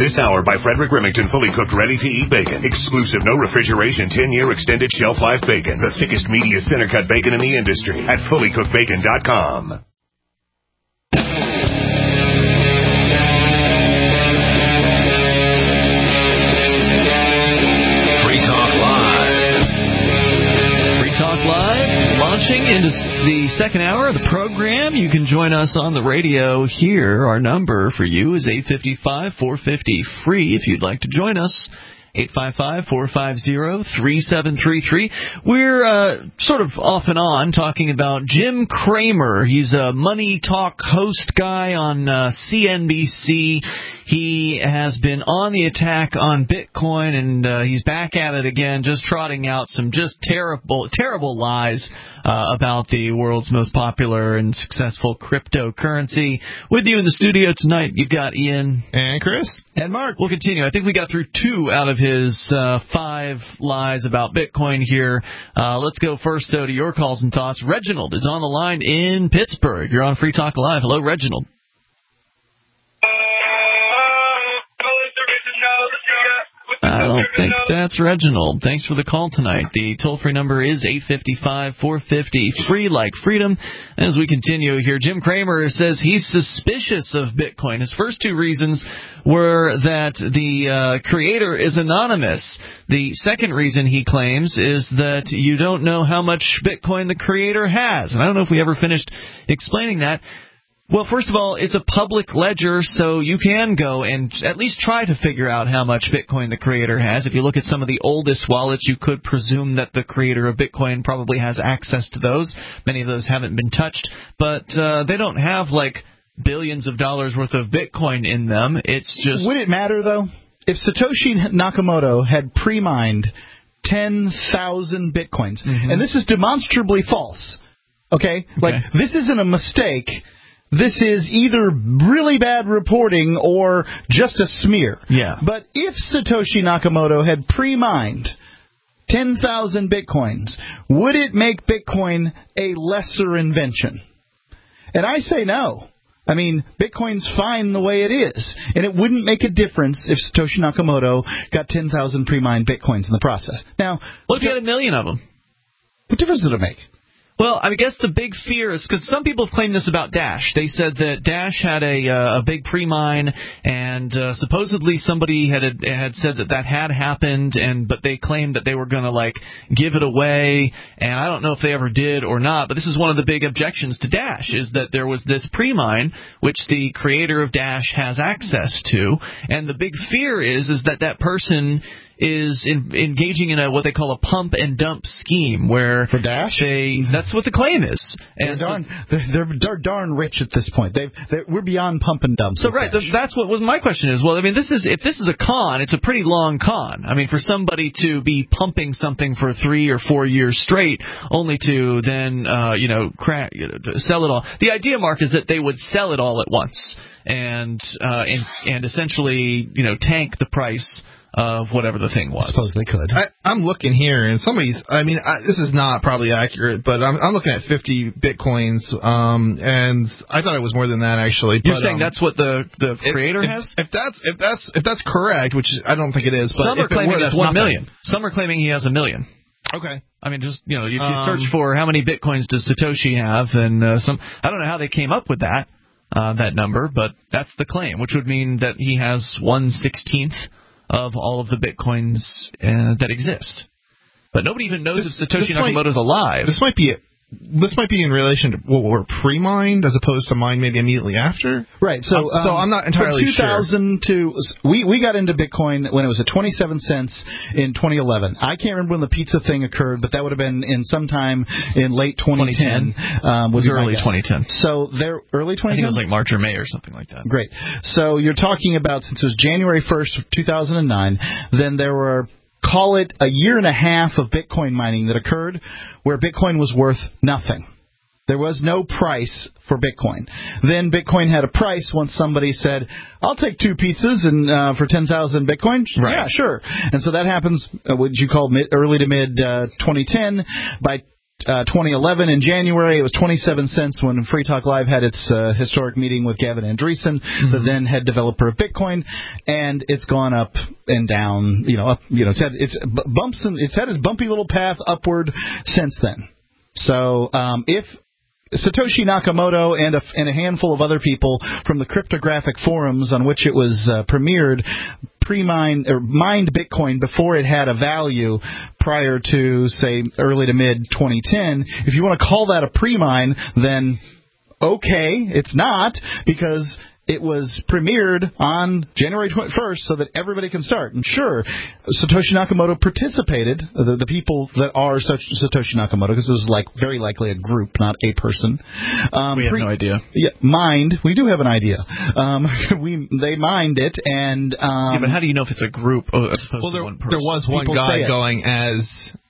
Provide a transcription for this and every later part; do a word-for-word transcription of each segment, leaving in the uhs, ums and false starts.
This hour by Frederick Remington, fully cooked, ready-to-eat bacon. Exclusive, no refrigeration, ten-year extended shelf life bacon. The thickest, meatiest, center-cut bacon in the industry at fully cooked bacon dot com. Free Talk Live. Free Talk Live. Launching into the second hour of the program. You can join us on the radio here. Our number for you is eight five five, four five zero, free if you'd like to join us. eight five five, four five zero, three seven three three. We're uh, sort of off and on talking about Jim Cramer. He's a money talk host guy on uh, C N B C. He has been on the attack on Bitcoin, and uh, he's back at it again, just trotting out some just terrible, terrible lies uh, about the world's most popular and successful cryptocurrency. With you in the studio tonight, you've got Ian. And Chris. And Mark. We'll continue. I think we got through two out of his uh, five lies about Bitcoin here. Uh, let's go first, though, to your calls and thoughts. Reginald is on the line in Pittsburgh. You're on Free Talk Live. Hello, Reginald. I don't think that's Reginald. Thanks for the call tonight. The toll-free number is eight five five, four five zero, free like freedom. As we continue here, Jim Cramer says he's suspicious of Bitcoin. His first two reasons were that the uh, creator is anonymous. The second reason he claims is that you don't know how much Bitcoin the creator has. And I don't know if we ever finished explaining that. Well, first of all, it's a public ledger, so you can go and at least try to figure out how much Bitcoin the creator has. If you look at some of the oldest wallets, you could presume that the creator of Bitcoin probably has access to those. Many of those haven't been touched, but uh, they don't have, like, billions of dollars worth of Bitcoin in them. It's just... Would it matter, though? If Satoshi Nakamoto had pre-mined ten thousand Bitcoins, mm-hmm. and this is demonstrably false, okay? okay? Like, this isn't a mistake... This is either really bad reporting or just a smear. Yeah. But if Satoshi Nakamoto had pre-mined ten thousand Bitcoins, would it make Bitcoin a lesser invention? And I say no. I mean, Bitcoin's fine the way it is. And it wouldn't make a difference if Satoshi Nakamoto got ten thousand pre-mined Bitcoins in the process. Now, what if you had a million of them? What difference does it make? Well, I guess the big fear is because some people have claimed this about Dash. They said that Dash had a uh, a big pre-mine, and uh, supposedly somebody had had said that that had happened, and but they claimed that they were going to like give it away, and I don't know if they ever did or not. But this is one of the big objections to Dash is that there was this pre-mine which the creator of Dash has access to, and the big fear is is that that person is in, engaging in a what they call a pump and dump scheme, where for Dash, they that's what the claim is. And they're darn, so, they're, they're, they're darn rich at this point. They've we're beyond pump and dump. So right, the, that's what was my question is. Well, I mean, this is if this is a con, it's a pretty long con. I mean, for somebody to be pumping something for three or four years straight, only to then uh, you know crack, you know, sell it all. The idea, Mark, is that they would sell it all at once and uh, and and essentially you know tank the price of whatever the thing was. I suppose they could. I, I'm looking here, and some of these, I mean, I, this is not probably accurate, but I'm, I'm looking at fifty Bitcoins, um, and I thought it was more than that, actually. You're but, saying um, that's what the, the creator if, has? If, if that's if that's if that's correct, which I don't think it is, but some are if it claiming were, it's that's one nothing. million. Some are claiming he has a million. Okay. I mean, just you know, if you um, search for how many Bitcoins does Satoshi have, and uh, some, I don't know how they came up with that uh, that number, but that's the claim, which would mean that he has one sixteenth of all of the Bitcoins uh, that exist. But nobody even knows this, if Satoshi Nakamoto's alive. This might be it. This might be in relation to what were pre-mined as opposed to mined maybe immediately after. Right. So, um, so I'm not entirely from two thousand sure. to we we got into Bitcoin when it was at twenty-seven cents in twenty eleven. I can't remember when the pizza thing occurred, but that would have been in sometime in late twenty ten. Um, was it was early twenty ten. So they're early twenty ten. I think it was like March or May or something like that. Great. So you're talking about since it was January first of two thousand nine, then there were, call it a year and a half of Bitcoin mining that occurred where Bitcoin was worth nothing. There was no price for Bitcoin. Then Bitcoin had a price once somebody said, I'll take two pizzas and uh, for ten thousand Bitcoin. Right. Yeah, sure. And so that happens, uh, what you call mid, early to mid uh, twenty ten. By uh, twenty eleven in January. It was twenty-seven cents when Free Talk Live had its uh, historic meeting with Gavin Andreessen, mm-hmm. the then head developer of Bitcoin, and it's gone up and down. You know, up. You know, it's had it's bumps and it's had its bumpy little path upward since then. So um, if Satoshi Nakamoto and a, and a handful of other people from the cryptographic forums on which it was uh, premiered pre-mined or mined Bitcoin before it had a value prior to, say, early to mid twenty ten. If you want to call that a pre-mine, then okay, it's not, because it was premiered on January twenty-first so that everybody can start. And sure, Satoshi Nakamoto participated, the, the people that are such Satoshi Nakamoto, because it was like very likely a group, not a person. Um, we have pre- no idea. Yeah, mined. We do have an idea. Um, we They mined it, and... Um, yeah, but how do you know if it's a group as opposed well, there, to one person? There was one People guy going as...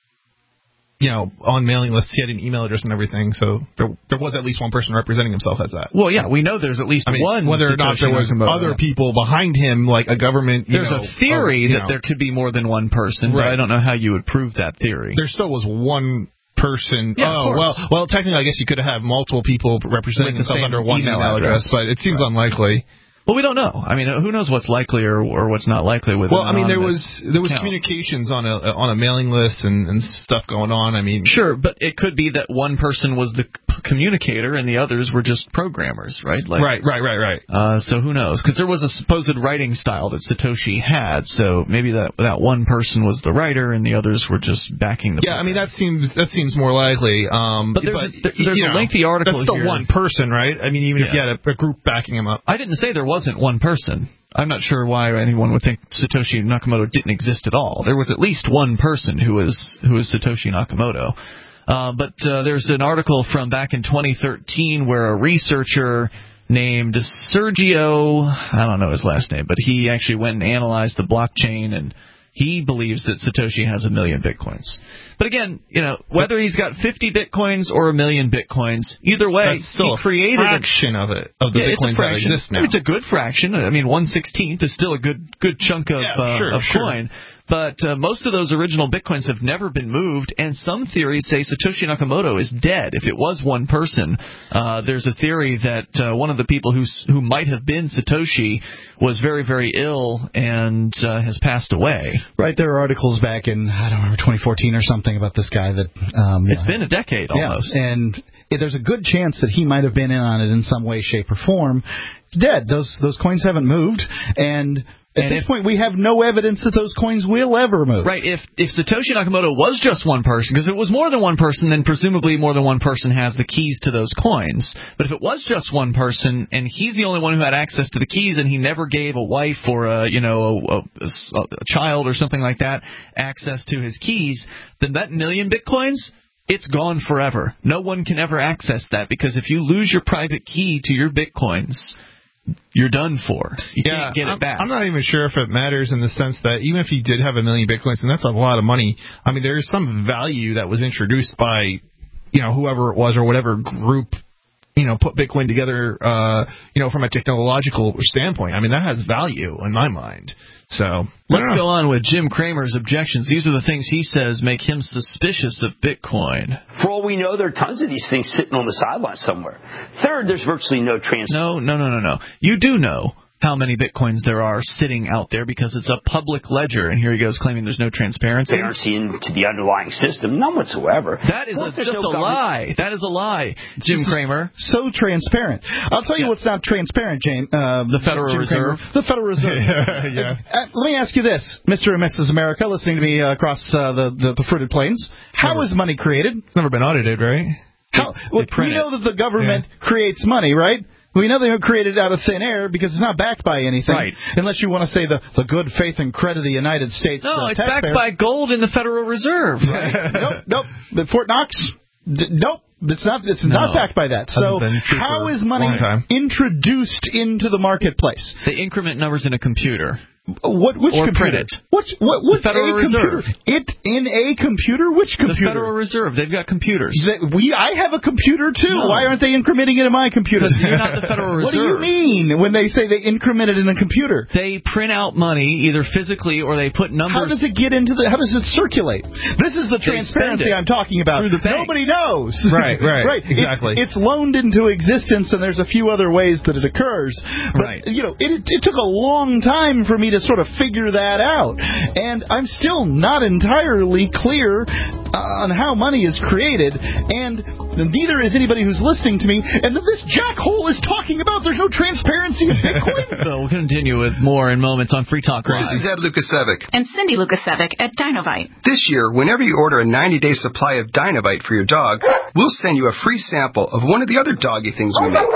you know, on mailing lists, he had an email address and everything, so there there was at least one person representing himself as that. Well, yeah, we know there's at least I mean, one. Whether or not there was Nakamoto. other people behind him, like a government, you There's know, a theory or, you that know, there could be more than one person, right. but I don't know how you would prove that theory. There still was one person. Yeah, oh, well, well, technically, I guess you could have multiple people representing With the themselves same under one email email address, address. but it seems Right. unlikely. Well, we don't know. I mean, who knows what's likely or, or what's not likely with Well, an I mean, there was anonymous there was account. communications on a on a mailing list and, and stuff going on. I mean, Sure, but it could be that one person was the c- communicator and the others were just programmers, right? Like, right, right, right, right. Uh, so who knows? Because there was a supposed writing style that Satoshi had, so maybe that that one person was the writer and the others were just backing the. Yeah, I mean that seems that seems more likely. Um, But there's but, a- there- there's you a know, lengthy article That's still here. one person, right? I mean, even if Yeah. you had a, a group backing him up. I didn't say there wasn't one person. I'm not sure why anyone would think Satoshi Nakamoto didn't exist at all. There was at least one person who was who was Satoshi Nakamoto. Uh, but uh, there's an article from back in twenty thirteen where a researcher named Sergio, I don't know his last name, but he actually went and analyzed the blockchain, and he believes that Satoshi has a million bitcoins. But again, you know, whether he's got fifty bitcoins or a million bitcoins, either way, That's still he created a fraction of it of the yeah, it's a bitcoins that fraction. exist now. It's a good fraction. I mean, one sixteenth is still a good good chunk of Yeah, uh, sure, of sure. coin. But uh, most of those original bitcoins have never been moved, and some theories say Satoshi Nakamoto is dead. If it was one person, uh, there's a theory that uh, one of the people who who might have been Satoshi was very, very ill and uh, has passed away. Right, there are articles back in, I don't remember, twenty fourteen or something about this guy that... Um, It's yeah. been a decade almost. Yeah, and there's a good chance that he might have been in on it in some way, shape, or form. It's dead. Those those coins haven't moved, and at And this if- point we have no evidence that those coins will ever move. Right, if if Satoshi Nakamoto was just one person, because if it was more than one person, then presumably more than one person has the keys to those coins. But if it was just one person, and he's the only one who had access to the keys, and he never gave a wife or a, you know, a, a, a child or something like that access to his keys, then that million bitcoins, it's gone forever. No one can ever access that, because if you lose your private key to your bitcoins, you're done for. You yeah, can't get I'm, it back. I'm not even sure if it matters in the sense that even if he did have a million bitcoins, and that's a lot of money, I mean, there is some value that was introduced by, you know, whoever it was or whatever group, you know, put Bitcoin together, uh, you know, from a technological standpoint. I mean, that has value in my mind. So let's go on with Jim Cramer's objections. These are the things he says make him suspicious of Bitcoin. For all we know, there are tons of these things sitting on the sideline somewhere. Third, there's virtually no transparency. No, no, no, no, no. You do know how many Bitcoins there are sitting out there because it's a public ledger. And here he goes claiming there's no transparency. Transparency into the underlying system, none whatsoever. That is a, Fourth, there's just no a government- lie. That is a lie, Jim Cramer. So transparent. I'll tell you Yeah. what's not transparent, James. Uh, The Federal Jim Reserve. Cramer. The Federal Reserve. yeah, yeah. Uh, let me ask you this, Mister and Missus America, listening to me uh, across uh, the, the the fruited plains. How Never. is money created? It's never been audited, right? How? they Well, print we it. know that the government creates money, right? We know they don't create it out of thin air because it's not backed by anything. Right. Unless you want to say the, the good faith and credit of the United States No, uh, it's taxpayer. backed by gold in the Federal Reserve. Right? nope, nope. But Fort Knox, d- nope. It's not. It's No. not backed by that. So been true how for is a money long time. introduced into the marketplace? They increment numbers in a computer. What? Which Or computer? print it. What What? What? What? The Federal a Reserve. Computer? It in a computer? Which computer? The Federal Reserve. They've got computers. That we. I have a computer too. No. Why aren't they incrementing it in my computer? Because you're not the Federal Reserve. What do you mean when they say they increment it in a computer? They print out money either physically or they put numbers. How does it get into the? How does it circulate? This is the They transparency I'm talking about. through the banks. Nobody knows. Right, right, right. exactly. It's, it's loaned into existence, and there's a few other ways that it occurs. But, Right. you know, it, it took a long time for me to sort of figure that out, and I'm still not entirely clear uh, on how money is created, and neither is anybody who's listening to me. And then this jackhole is talking about there's no transparency in Bitcoin. So we'll continue with more in moments on Free Talk Live. This is Ed Lukasevic. And Cindy Lukasevic at Dinovite. This year, whenever you order a ninety-day supply of Dinovite for your dog, we'll send you a free sample of one of the other doggy things we make.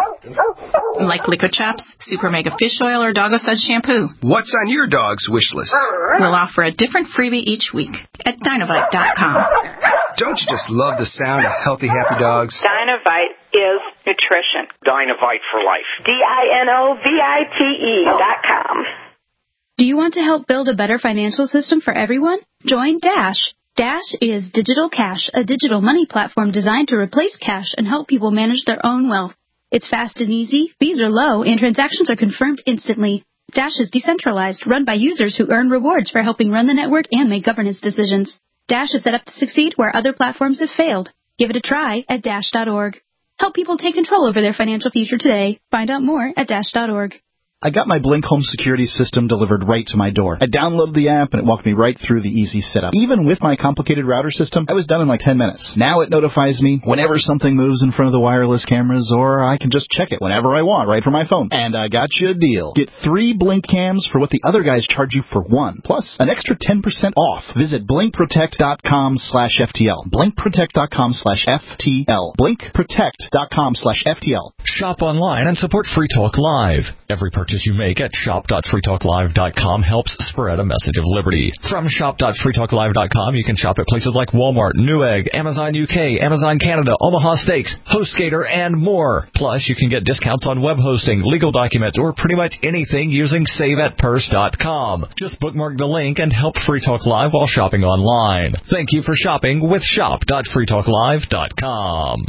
Like Liquid Chaps, Super Mega Fish Oil, or Doggo Suds Shampoo. What's on your dog's wish list? We'll offer a different freebie each week at Dinovite dot com. Don't you just love the sound of healthy, happy dogs? Dinovite is nutrition. Dinovite for life. D I N O V I T E dot com. Do you want to help build a better financial system for everyone? Join Dash. Dash is Digital Cash, a digital money platform designed to replace cash and help people manage their own wealth. It's fast and easy, fees are low, and transactions are confirmed instantly. Dash is decentralized, run by users who earn rewards for helping run the network and make governance decisions. Dash is set up to succeed where other platforms have failed. Give it a try at dash dot org. Help people take control over their financial future today. Find out more at dash dot org. I got my Blink home security system delivered right to my door. I downloaded the app and it walked me right through the easy setup. Even with my complicated router system, I was done in like ten minutes. Now it notifies me whenever something moves in front of the wireless cameras, or I can just check it whenever I want right from my phone. And I got you a deal. Get three Blink cams for what the other guys charge you for one, plus an extra ten percent off. Visit blink protect dot com slash F T L. blink protect dot com slash F T L. blink protect dot com slash F T L. Shop online and support Free Talk Live. Every purchase you make at shop dot free talk live dot com helps spread a message of liberty. From shop dot free talk live dot com, you can shop at places like Walmart, Newegg, Amazon U K, Amazon Canada, Omaha Steaks, HostGator, and more. Plus, you can get discounts on web hosting, legal documents, or pretty much anything using save at purse dot com. Just bookmark the link and help Free Talk Live while shopping online. Thank you for shopping with shop dot free talk live dot com.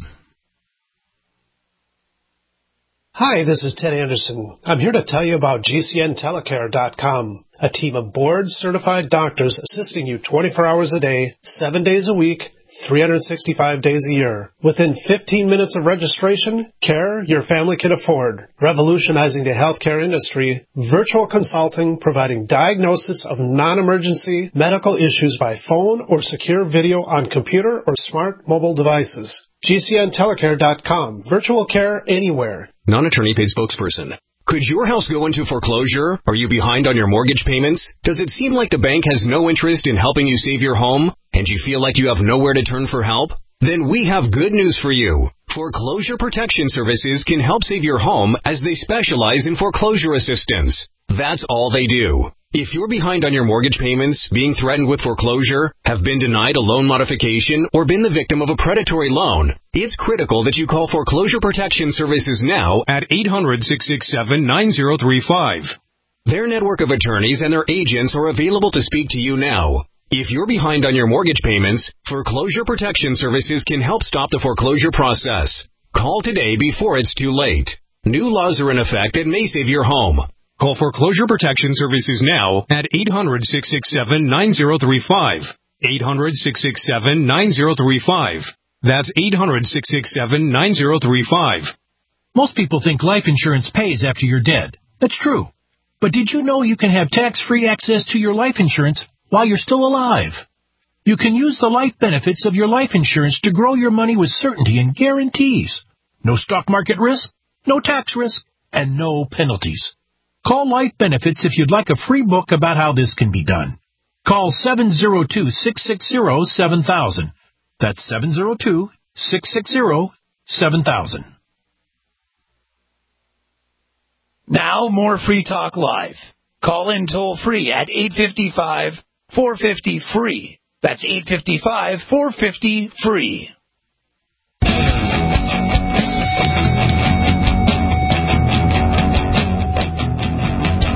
Hi, this is Ted Anderson. I'm here to tell you about G C N telecare dot com, a team of board-certified doctors assisting you twenty-four hours a day, seven days a week, three hundred sixty-five days a year. Within fifteen minutes of registration, care your family can afford. Revolutionizing the healthcare industry, virtual consulting providing diagnosis of non-emergency medical issues by phone or secure video on computer or smart mobile devices. G C N telecare dot com. Virtual care anywhere. Non-attorney paid spokesperson. Could your house go into foreclosure? Are you behind on your mortgage payments? Does it seem like the bank has no interest in helping you save your home? And you feel like you have nowhere to turn for help? Then we have good news for you. Foreclosure Protection Services can help save your home as they specialize in foreclosure assistance. That's all they do. If you're behind on your mortgage payments, being threatened with foreclosure, have been denied a loan modification, or been the victim of a predatory loan, it's critical that you call Foreclosure Protection Services now at eight hundred, six six seven, nine zero three five. Their network of attorneys and their agents are available to speak to you now. If you're behind on your mortgage payments, Foreclosure Protection Services can help stop the foreclosure process. Call today before it's too late. New laws are in effect that may save your home. Call Foreclosure Protection Services now at eight hundred, six six seven, nine zero three five. eight hundred, six six seven, nine zero three five. That's eight hundred, six six seven, nine zero three five. Most people think life insurance pays after you're dead. That's true. But did you know you can have tax-free access to your life insurance while you're still alive? You can use the life benefits of your life insurance to grow your money with certainty and guarantees. No stock market risk, no tax risk, and no penalties. Call Life Benefits if you'd like a free book about how this can be done. Call seven zero two, six six zero, seven thousand. That's seven zero two, six six zero, seven thousand. Now more Free Talk Live. Call in toll free at eight five five, four five zero, free. That's eight five five, four five zero, free.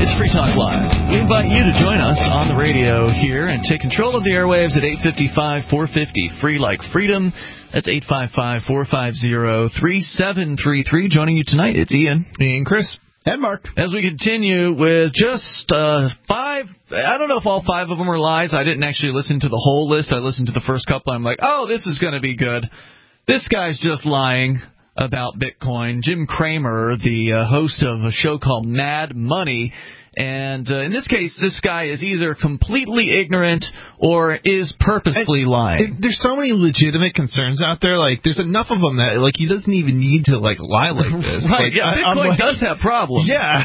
It's Free Talk Live. We invite you to join us on the radio here and take control of the airwaves at eight five five, four five zero, free like freedom. That's eight five five, four five zero, three seven three three. Joining you tonight, it's Ian. And Chris. And Mark. As we continue with just uh, five, I don't know if all five of them are lies. I didn't actually listen to the whole list. I listened to the first couple. I'm like, oh, this is going to be good. This guy's just lying about Bitcoin. Jim Cramer, the uh, host of a show called Mad Money. And uh, in this case, this guy is either completely ignorant or is purposefully and lying. It, there's so many legitimate concerns out there. Like, there's enough of them that, like, he doesn't even need to, like, lie like this. Right, like, yeah, I, Bitcoin like, does have problems. Yeah.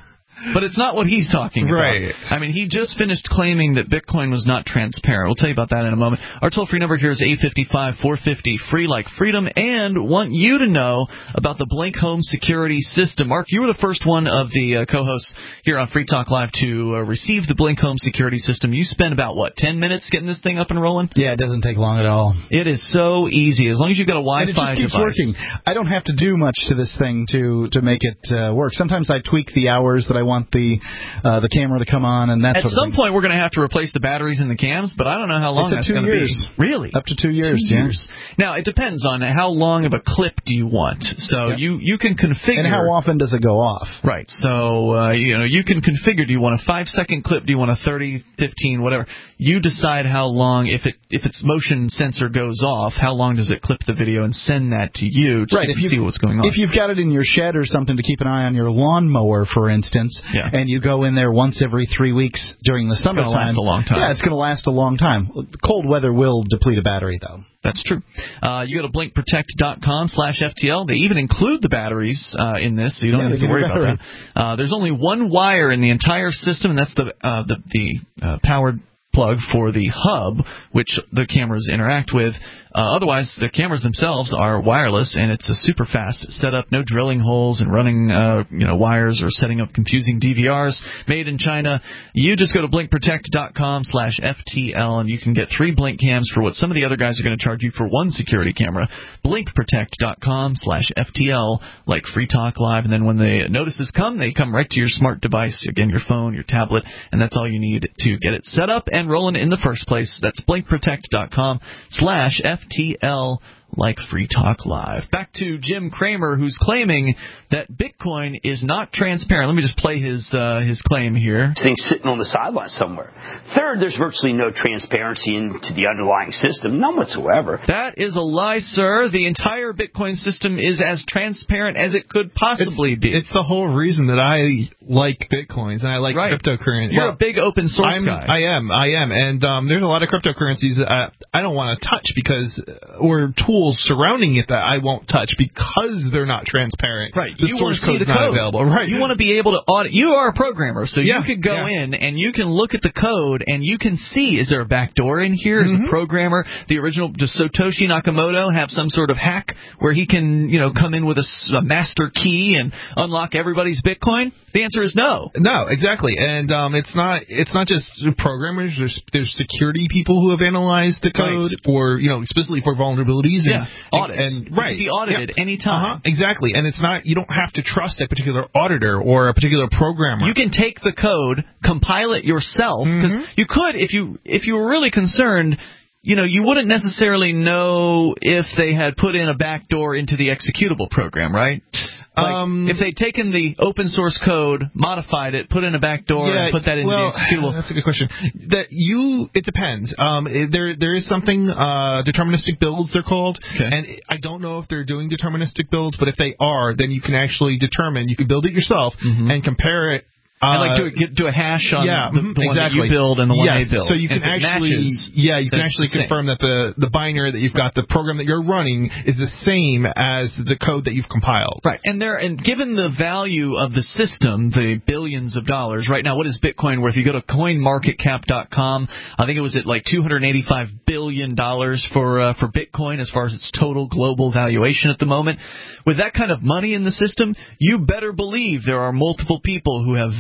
But it's not what he's talking about. Right. I mean, he just finished claiming that Bitcoin was not transparent. We'll tell you about that in a moment. Our toll-free number here is eight five five, four five zero, free like freedom, and want you to know about the Blink Home Security System. Mark, you were the first one of the uh, co-hosts here on Free Talk Live to uh, receive the Blink Home Security System. You spent about, what, ten minutes getting this thing up and rolling? Yeah, it doesn't take long at all. It is so easy. As long as you've got a Wi-Fi device. And it just keeps working. I don't have to do much to this thing to, to make it uh, work. Sometimes I tweak the hours that I want the Uh, the camera to come on, and that's at some point we're going to have to replace the batteries in the cams, but I don't know how long that's going to be. Really, up to two years. Two yeah. years. Now it depends on how long of a clip do you want. So yep. you you can configure. And how often does it go off? Right. So uh, you know you can configure. Do you want a five second clip? Do you want a thirty, fifteen, whatever? You decide how long. If it if its motion sensor goes off, how long does it clip the video and send that to you so right, you if can you see what's going on? If you've got it in your shed or something to keep an eye on your lawnmower, for instance, yeah. and you go in there once every three weeks during the summertime, it's going to last a long time. Yeah, it's going to last a long time. Cold weather will deplete a battery, though. That's true. Uh, you go to blink protect dot com slash F T L. They even include the batteries uh, in this, so you don't yeah, have to worry about that. Uh, there's only one wire in the entire system, and that's the uh, the, the uh, powered plug for the hub, which the cameras interact with. Uh, otherwise, the cameras themselves are wireless, and it's a super fast setup. No drilling holes and running, uh, you know, wires or setting up confusing D V Rs. Made in China. You just go to blink protect dot com slash F T L, and you can get three Blink cams for what some of the other guys are going to charge you for one security camera. blink protect dot com slash F T L, like Free Talk Live, and then when the notices come, they come right to your smart device, again, your phone, your tablet, and that's all you need to get it set up and rolling in the first place. That's blink protect dot com slash F T L, like Free Talk Live. Back to Jim Cramer, who's claiming that Bitcoin is not transparent. Let me just play his uh, his claim here. Things sitting on the sideline somewhere. Third, there's virtually no transparency into the underlying system, none whatsoever. That is a lie, sir. The entire Bitcoin system is as transparent as it could possibly it's, be. It's the whole reason that I like Bitcoins and I like right. cryptocurrency. You're well, a big open source I'm, guy. I am, I am. And um, there's a lot of cryptocurrencies that I, I don't want to touch because, or tools surrounding it that I won't touch because they're not transparent. Right. The you source want to see the code's code. not available. Right. You want to be able to audit. You are a programmer, so yeah. you could go yeah. in and you can look at the code and you can see, is there a backdoor in here? Is mm-hmm. the programmer, the original, does Satoshi Nakamoto have some sort of hack where he can, you know, come in with a, a master key and unlock everybody's Bitcoin? The answer is no. No, exactly. And um, it's not it's not just programmers. There's there's security people who have analyzed the code right. for, you know, specifically for vulnerabilities. And, yeah, audits. And, and, right. You can be audited yeah. anytime. Uh-huh. Exactly. And it's not, you don't have to trust a particular auditor or a particular programmer. You can take the code, compile it yourself, because mm-hmm. you could, if you if you were really concerned, you know, you wouldn't necessarily know if they had put in a backdoor into the executable program, right? Like, um, if they'd taken the open source code, modified it, put in a backdoor, yeah, and put that into well, the executable. That's a good question. That you, it depends. Um, there there is something uh, deterministic builds they're called, okay. and I don't know if they're doing deterministic builds, but if they are, then you can actually determine. You can build it yourself mm-hmm. and compare it. Uh, and like do a, do a hash on yeah, the, the one exactly. that you build and the one yes. they build. So you can actually, matches, yeah, you can actually confirm that the, the binary that you've got, the program that you're running, is the same as the code that you've compiled. Right, and there, and given the value of the system, the billions of dollars right now, what is Bitcoin worth? You go to coin market cap dot com. I think it was at like two hundred eighty-five billion dollars for uh, for Bitcoin as far as its total global valuation at the moment. With that kind of money in the system, you better believe there are multiple people who have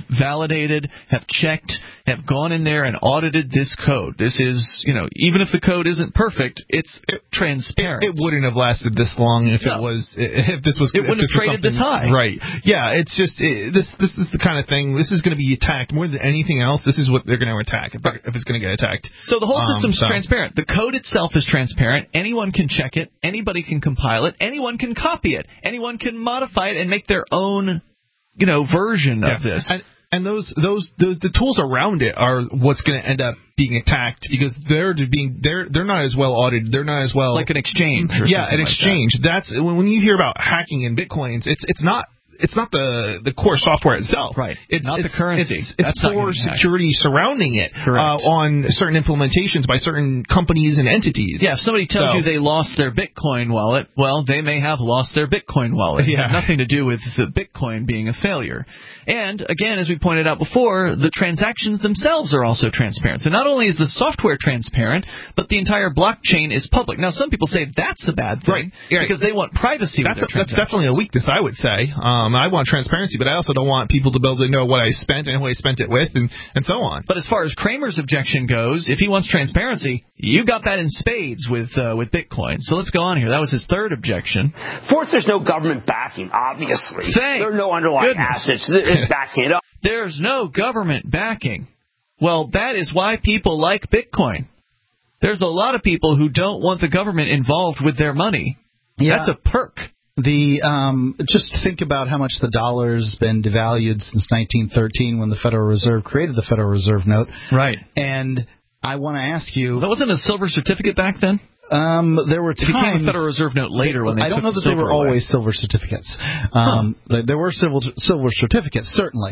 validated, have checked, have gone in there and audited this code. This is, you know, even if the code isn't perfect, it's transparent. It, it wouldn't have lasted this long if no. it was if this was it wouldn't have traded this high. Right. Yeah, it's just it, this this is the kind of thing. This is going to be attacked more than anything else. This is what they're going to attack if, if it's going to get attacked. So the whole system's um, so. transparent. The code itself is transparent. Anyone can check it. Anybody can compile it. Anyone can copy it. Anyone can modify it and make their own, you know, version yeah. of this. And, and those those those the tools around it are what's going to end up being attacked because they're being they're they're not as well audited. They're not as well like an exchange. Or yeah, an like exchange. That. That's when you hear about hacking in bitcoins. It's it's not. It's not the, the core software itself. Right. It's not it's, the currency. It's, it's for security hacked. surrounding it uh, on certain implementations by certain companies and entities. Yeah, if somebody tells so, you they lost their Bitcoin wallet, well, they may have lost their Bitcoin wallet. Yeah. It had nothing to do with the Bitcoin being a failure. And, again, as we pointed out before, the transactions themselves are also transparent. So not only is the software transparent, but the entire blockchain is public. Now, some people say that's a bad thing right. Yeah, because they want privacy that's with their a, That's definitely a weakness, I would say. Um, I want transparency, but I also don't want people to be able to know what I spent and who I spent it with and, and so on. But as far as Cramer's objection goes, if he wants transparency, you got that in spades with uh, with Bitcoin. So let's go on here. That was his third objection. Fourth, there's no government backing, obviously. Thank there are no underlying goodness. assets backing it up. There's no government backing. Well, that is why people like Bitcoin. There's a lot of people who don't want the government involved with their money. Yeah. That's a perk. The um, just think about how much the dollar's been devalued since nineteen thirteen when the Federal Reserve created the Federal Reserve note. Right. And I want to ask you... That wasn't a silver certificate back then? Um, there were it times... became a Federal Reserve note later when they I don't took know that the they were away. always silver certificates. Um, huh. There were silver, silver certificates, certainly.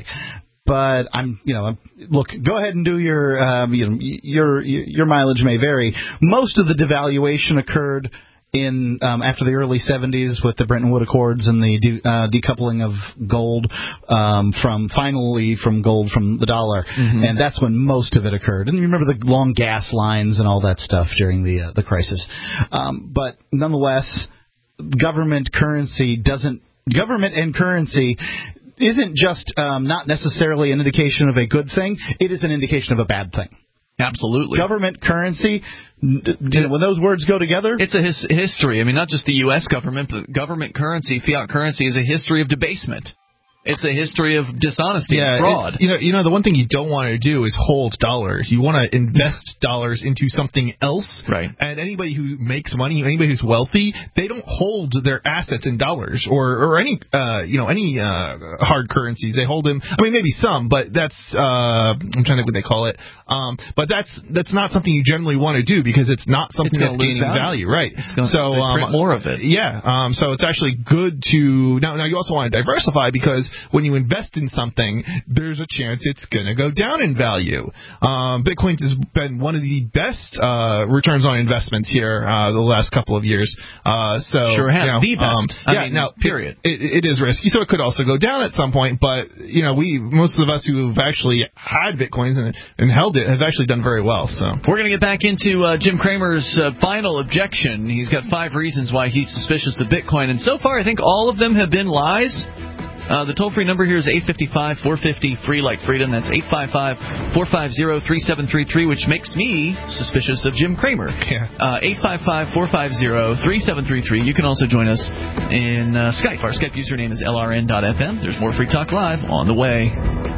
But I'm, you know, look. Go ahead and do your, um, you know, your your mileage may vary. Most of the devaluation occurred in um, after the early seventies with the Bretton Woods Accords and the de- uh, decoupling of gold um, from finally from gold from the dollar, mm-hmm. and that's when most of it occurred. And you remember the long gas lines and all that stuff during the uh, the crisis. Um, but nonetheless, government currency doesn't. Government and currency isn't just um, not necessarily an indication of a good thing. It is an indication of a bad thing. Absolutely. Government currency, you know, when those words go together... It's a his- history. I mean, not just the U S government, but government currency, fiat currency, is a history of debasement. It's a history of dishonesty yeah, and fraud. You know, you know, the one thing you don't want to do is hold dollars. You want to invest dollars into something else. Right. And anybody who makes money, anybody who's wealthy, they don't hold their assets in dollars or or any uh you know any uh hard currencies. They hold them. I mean, maybe some, but that's uh I'm trying to think what they call it. Um, but that's that's not something you generally want to do because it's not something it's that's gaining value. value, right? It's gonna, so um, print more of it. Yeah. Um, so it's actually good to now. Now you also want to diversify because when you invest in something, there's a chance it's going to go down in value. Um, Bitcoin has been one of the best uh, returns on investments here uh, the last couple of years. Uh, so sure has you know, the best. Um, I yeah, mean, now period. It, it, it is risky, so it could also go down at some point. But you know, we most of us who have actually had Bitcoins and, and held it have actually done very well. So we're going to get back into uh, Jim Cramer's uh, final objection. He's got five reasons why he's suspicious of Bitcoin, and so far I think all of them have been lies. Uh, the toll-free number here is eight five five, four five zero, free like freedom. That's eight five five, four five zero, three seven three three, which makes me suspicious of Jim Cramer. Yeah. Uh, eight five five, four five zero, three seven three three. You can also join us in uh, Skype. Our Skype username is L R N dot F M. There's more Free Talk Live on the way.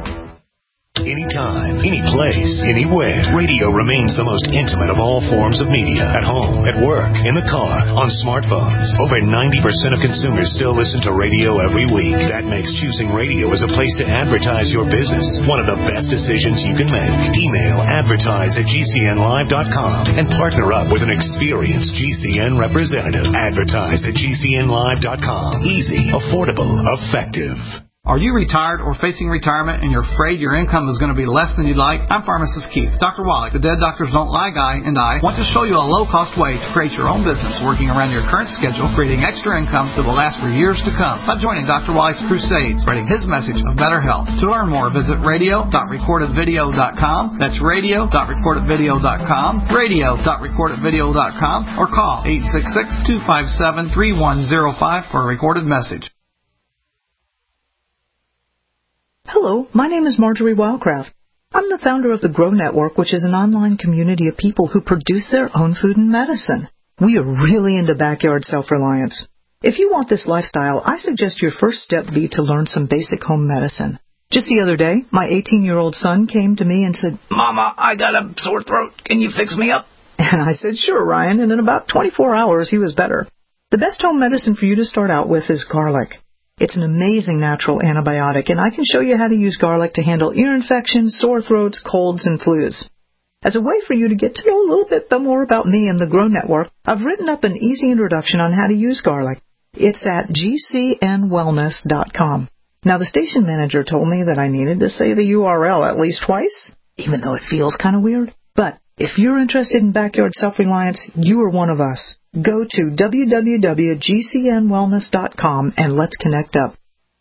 Anytime, any place, anywhere. Radio remains the most intimate of all forms of media. At home, at work, in the car, on smartphones. Over ninety percent of consumers still listen to radio every week. That makes choosing radio as a place to advertise your business one of the best decisions you can make. Email advertise at G C N live dot com and partner up with an experienced G C N representative. Advertise at G C N live dot com. Easy, affordable, effective. Are you retired or facing retirement and you're afraid your income is going to be less than you'd like? I'm Pharmacist Keith. Doctor Wallach, the Dead Doctors Don't Lie guy, and I want to show you a low-cost way to create your own business working around your current schedule, creating extra income that will last for years to come by joining Doctor Wallach's crusade, spreading his message of better health. To learn more, visit radio dot recorded video dot com. That's radio dot recorded video dot com, radio dot recorded video dot com, or call eight six six, two five seven, three one zero five for a recorded message. Hello, my name is Marjorie Wildcraft. I'm the founder of the Grow Network, which is an online community of people who produce their own food and medicine. We are really into backyard self-reliance. If you want this lifestyle, I suggest your first step be to learn some basic home medicine. Just the other day, my eighteen-year-old son came to me and said, Mama, I got a sore throat. Can you fix me up? And I said, sure, Ryan, and in about twenty-four hours, he was better. The best home medicine for you to start out with is garlic. It's an amazing natural antibiotic, and I can show you how to use garlic to handle ear infections, sore throats, colds, and flus. As a way for you to get to know a little bit more about me and the Grow Network, I've written up an easy introduction on how to use garlic. It's at g c n wellness dot com. Now, the station manager told me that I needed to say the U R L at least twice, even though it feels kind of weird. But if you're interested in backyard self-reliance, you are one of us. Go to w w w dot g c n wellness dot com and let's connect up.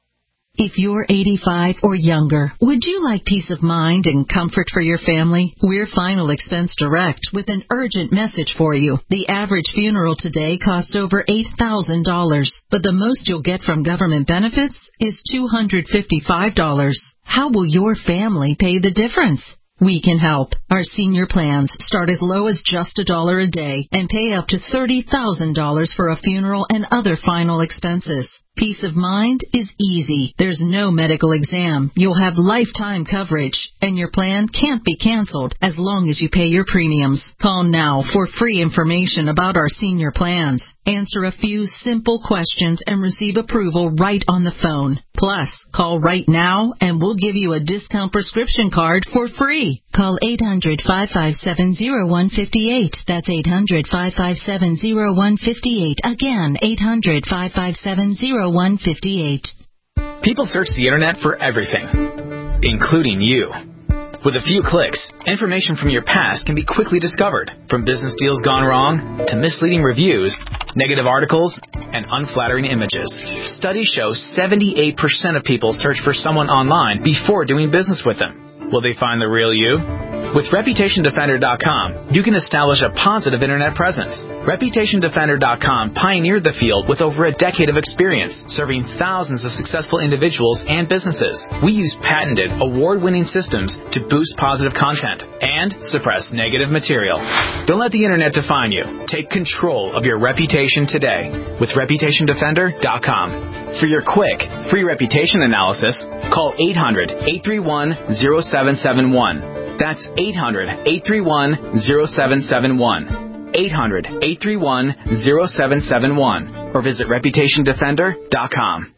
If you're eighty-five or younger, would you like peace of mind and comfort for your family? We're Final Expense Direct with an urgent message for you. The average funeral today costs over eight thousand dollars, but the most you'll get from government benefits is two hundred fifty-five dollars. How will your family pay the difference? We can help. Our senior plans start as low as just a dollar a day and pay up to thirty thousand dollars for a funeral and other final expenses. Peace of mind is easy. There's no medical exam. You'll have lifetime coverage, and your plan can't be canceled as long as you pay your premiums. Call now for free information about our senior plans. Answer a few simple questions and receive approval right on the phone. Plus, call right now and we'll give you a discount prescription card for free. Call eight hundred, five five seven, zero one five eight. That's eight hundred, five five seven, zero one five eight. Again, eight hundred, five five seven, zero one five eight. People search the internet for everything, including you. With a few clicks, information from your past can be quickly discovered, from business deals gone wrong to misleading reviews, negative articles, and unflattering images. Studies show seventy-eight percent of people search for someone online before doing business with them. Will they find the real you? With Reputation Defender dot com, you can establish a positive internet presence. Reputation Defender dot com pioneered the field with over a decade of experience, serving thousands of successful individuals and businesses. We use patented, award-winning systems to boost positive content and suppress negative material. Don't let the internet define you. Take control of your reputation today with Reputation Defender dot com. For your quick, free reputation analysis, call eight hundred, eight three one, zero seven seven one. That's eight hundred, eight three one, zero seven seven one. eight hundred, eight three one, zero seven seven one. Or visit Reputation Defender dot com.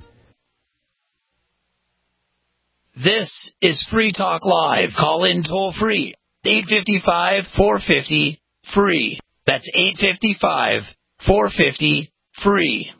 This is Free Talk Live. Call in toll free. eight five five, four five zero, free. That's eight five five, four five zero, free.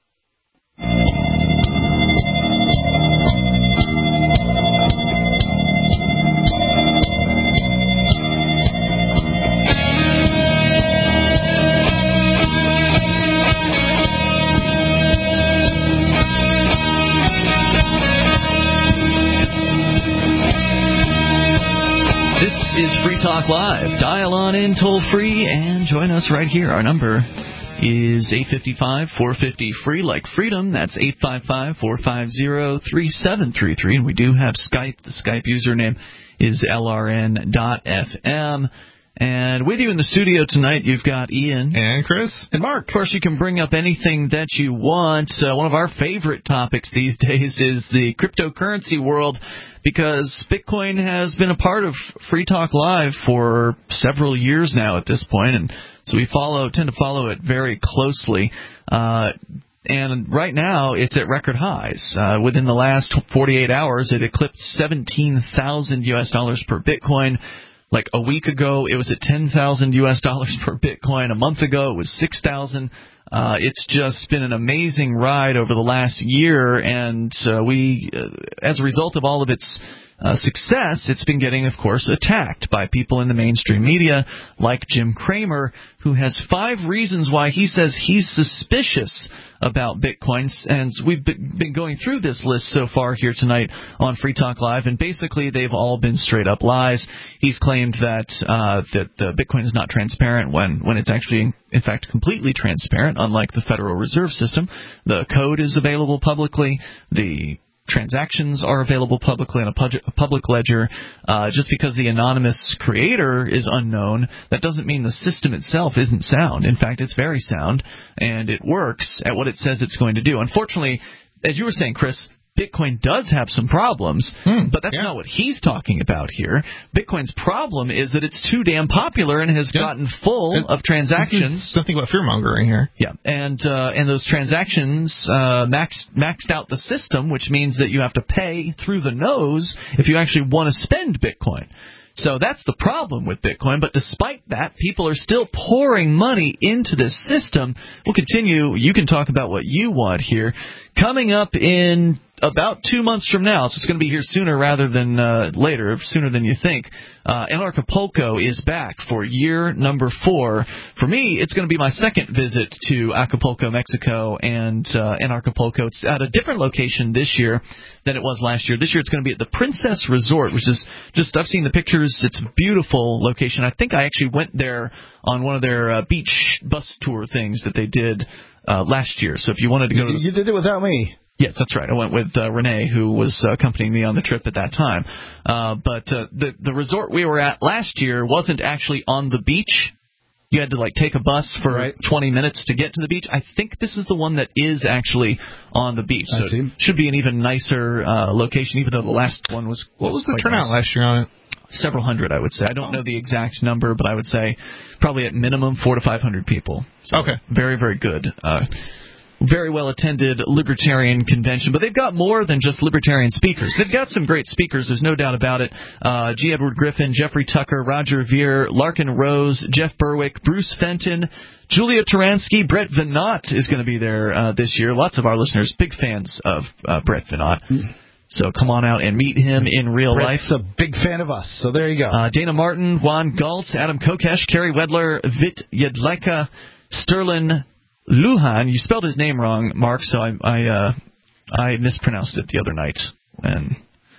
Is Free Talk Live. Dial on in toll free and join us right here. Our number is eight five five, four five zero, free like freedom. That's eight five five, four five zero, three seven three three. And we do have Skype. The Skype username is L R N dot F M. And with you in the studio tonight, you've got Ian. And Chris. And Mark. Of course, you can bring up anything that you want. Uh, one of our favorite topics these days is the cryptocurrency world, because Bitcoin has been a part of Free Talk Live for several years now at this point, and so we follow tend to follow it very closely. Uh, and right now, it's at record highs. Uh, within the last forty-eight hours, it eclipsed seventeen thousand U S dollars per Bitcoin. Like a week ago, it was at ten thousand U S dollars per Bitcoin. A month ago, it was six thousand. Uh, it's just been an amazing ride over the last year, and uh, we, uh, as a result of all of its uh, success, it's been getting, of course, attacked by people in the mainstream media, like Jim Cramer, who has five reasons why he says he's suspicious about Bitcoin. And we've been going through this list so far here tonight on Free Talk Live, and basically they've all been straight-up lies. He's claimed that uh, that the Bitcoin is not transparent when, when it's actually, in fact, completely transparent, unlike the Federal Reserve System. The code is available publicly. The transactions are available publicly on a, pub- a public ledger. Uh, just because the anonymous creator is unknown, that doesn't mean the system itself isn't sound. In fact, it's very sound, and it works at what it says it's going to do. Unfortunately, as you were saying, Chris, Bitcoin does have some problems, hmm, but that's yeah. not what he's talking about here. Bitcoin's problem is that it's too damn popular and has yeah. gotten full it, of transactions. Nothing but fear-mongering here. Yeah, and uh, and those transactions uh, maxed, maxed out the system, which means that you have to pay through the nose if you actually want to spend Bitcoin. So that's the problem with Bitcoin, but despite that, people are still pouring money into this system. We'll continue. You can talk about what you want here. Coming up in about two months from now, so it's going to be here sooner rather than uh, later, sooner than you think, uh, Anarchapulco is back for year number four. For me, it's going to be my second visit to Acapulco, Mexico, and uh, Anarchapulco. It's at a different location this year than it was last year. This year it's going to be at the Princess Resort, which is just, I've seen the pictures. It's a beautiful location. I think I actually went there on one of their uh, beach bus tour things that they did uh, last year. So if you wanted to go to the, You did it without me. Yes, that's right. I went with uh, Renee, who was uh, accompanying me on the trip at that time. Uh, but uh, the the resort we were at last year wasn't actually on the beach. You had to like take a bus for right. twenty minutes to get to the beach. I think this is the one that is actually on the beach. So it should be an even nicer uh, location, even though the last one was. What was the turnout nice. last year on it? Several hundred, I would say. I don't know the exact number, but I would say probably at minimum four to five hundred people. So okay. Very, very good. Uh, Very well-attended libertarian convention, but they've got more than just libertarian speakers. They've got some great speakers, there's no doubt about it. Uh, G. Edward Griffin, Jeffrey Tucker, Roger Ver, Larkin Rose, Jeff Berwick, Bruce Fenton, Julia Taransky, Brett Venot is going to be there uh, this year. Lots of our listeners, big fans of uh, Brett Venot. So come on out and meet him in real Brett's life. Brett's a big fan of us, so there you go. Uh, Dana Martin, Juan Galt, Adam Kokesh, Kerry Wedler, Vit Yedleka, Sterling Lujan. You spelled his name wrong, Mark, so I I, uh, I mispronounced it the other night, and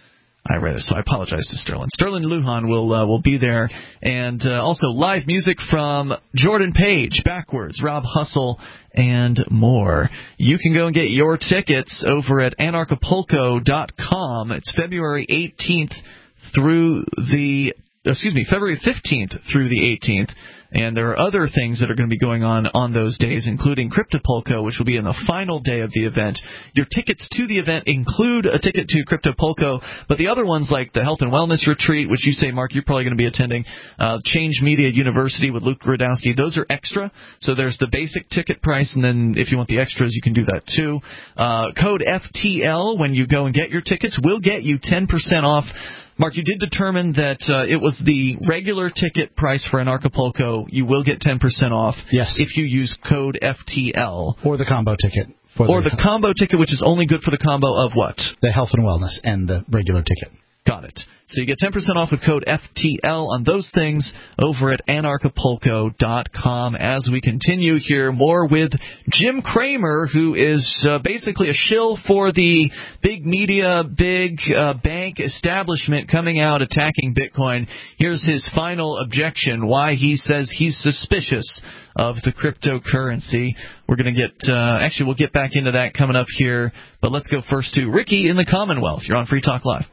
I read it, so I apologize to Sterling. Sterling Lujan will uh, will be there, and uh, also live music from Jordan Page, Backwards, Rob Hustle, and more. You can go and get your tickets over at anarchapulco dot com. It's February eighteenth through the excuse me, February fifteenth through the eighteenth. And there are other things that are going to be going on on those days, including Cryptopulco, which will be in the final day of the event. Your tickets to the event include a ticket to Cryptopulco, but the other ones like the Health and Wellness Retreat, which you say, Mark, you're probably going to be attending, uh, Change Media University with Luke Radowski, those are extra. So there's the basic ticket price, and then if you want the extras, you can do that too. Uh, code F T L when you go and get your tickets will get you ten percent off. Mark, you did determine that uh, it was the regular ticket price for Anarchapulco. You will get ten percent off yes. if you use code F T L. Or the combo ticket. For or the, the combo ticket, which is only good for the combo of what? The health and wellness and the regular ticket. Got it. So you get ten percent off with code F T L on those things over at anarchapulco dot com. As we continue here, more with Jim Cramer, who is uh, basically a shill for the big media, big uh, bank establishment coming out attacking Bitcoin. Here's his final objection, why he says he's suspicious of the cryptocurrency. We're going to get, uh, actually, we'll get back into that coming up here, but let's go first to Ricky in the Commonwealth. You're on Free Talk Live.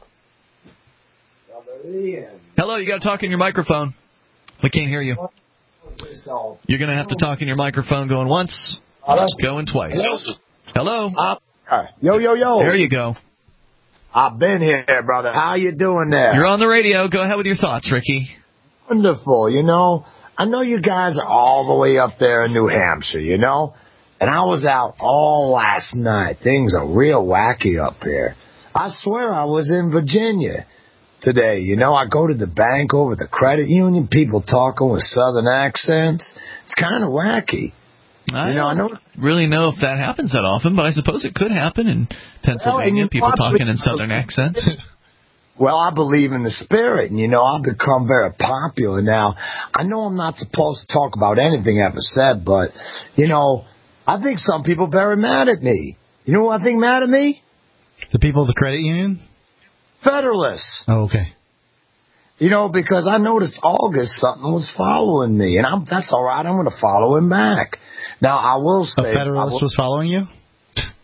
Hello, you got to talk in your microphone. We can't hear you. You're going to have to talk in your microphone going once, going twice. Hello. Uh, yo, yo, yo. There you go. I've been here, brother. How you doing there? You're on the radio. Go ahead with your thoughts, Ricky. Wonderful. You know, I know you guys are all the way up there in New Hampshire, you know, and I was out all last night. Things are real wacky up here. I swear I was in Virginia today. You know, I go to the bank over at the credit union, people talking with southern accents. It's kind of wacky. I you know, don't I know, really know if that happens that often, but I suppose it could happen in Pennsylvania, well, people talking in southern accents. Well, I believe in the spirit, and, you know, I've become very popular now. I know I'm not supposed to talk about anything ever said, but, you know, I think some people are very mad at me. You know who I think mad at me? The people of the credit union? Federalists. Oh, okay. You know, because I noticed August something was following me, and I'm, that's all right. I'm going to follow him back. Now, I will say... A Federalist will, was following you?